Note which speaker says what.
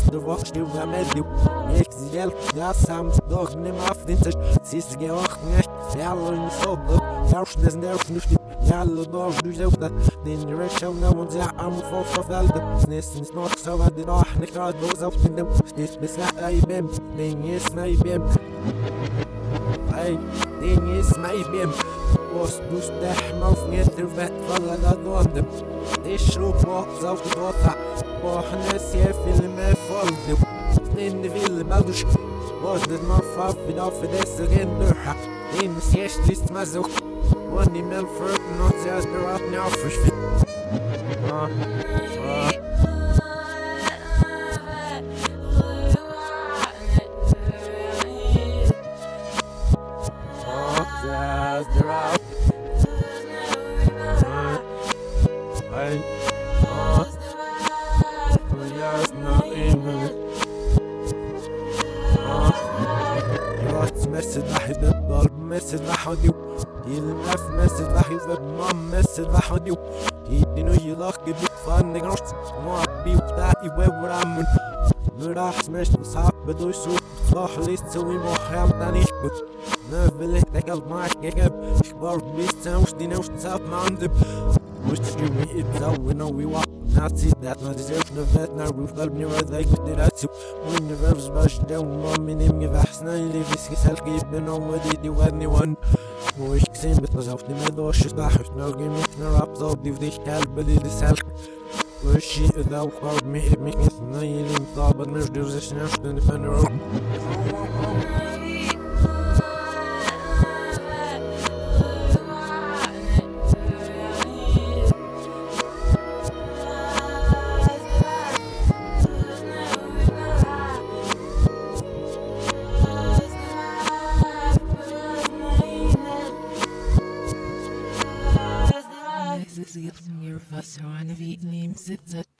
Speaker 1: de wacht du am du nicht selbst das am doch nimm auf den Tisch siehst gewacht nicht verloren so darfst das nicht يلا دور جوزة دين رشونا ونزع عم فوق فلدة نسنس نوح سوا دي راح نكراد بوزة وتندم ستيس بسلا اي بيم دين يسنا يبيم اي دين يسنا يبيم وصدوس تحمى وفنيتر فات فلا دا دوندم تشرب وقزة وتتوطع وحناس يفي ما فالدو دين في المدوش وصدت مرفع في دافع دس غندرحة دين مسيش ليست مزوك One email for not just the rock now for shit. Just the rock. Just not even. Message واحد الضرب مسج واحد يلمف مسج واحد مام مسج واحد يدينو يلاق بيك فان نقرش ما بي وبتاعتي وورامن نراح سمش بصعب بدو يسوق صاح ليس تسوي محرم تانيش بك نفلك تقل معك يكب اخبار بيستان وش دينا وش تساب ما عندب وش تشيومي اتزاوي نوي واق Nazi that not deserve no vet na roof قلب ني وذاك بدراتو وين نفرز باش داوم مامي نمي بحسنا اللي في سكسال كيبن ودي دي ودني ون وش كسين بتنزوفني ما دوش تباحش نوغي ميكنا راب ضوب دي وديش كالب اللي دي سالك وشي اذا وقرب ميهب ميكنثنا يلي مطابد مجدر زيش ناشتن فنرو
Speaker 2: Sie jetzt mir was so eine Vietnam sitzt